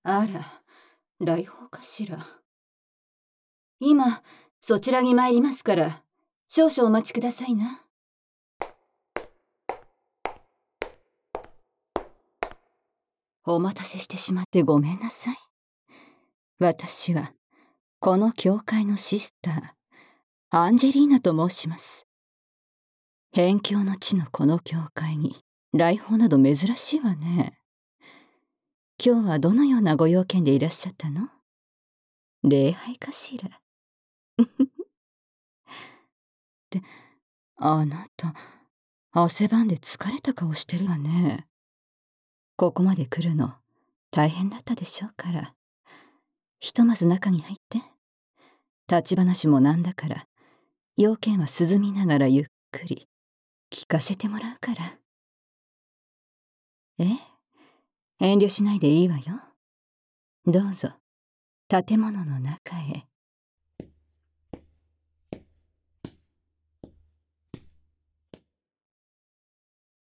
あら、来訪かしら。今、そちらに参りますから、少々お待ちくださいな。お待たせしてしまってごめんなさい。私は、この教会のシスター、アンジェリーナと申します。辺境の地のこの教会に、来訪など珍しいわね。今日はどのようなご用件でいらっしゃったの？礼拝かしら。ってあなた、汗ばんで疲れた顔してるわね。ここまで来るの大変だったでしょうから。ひとまず中に入って。立ち話もなんだから、要件は涼みながらゆっくり聞かせてもらうから。ええ、遠慮しないでいいわよ。どうぞ、建物の中へ。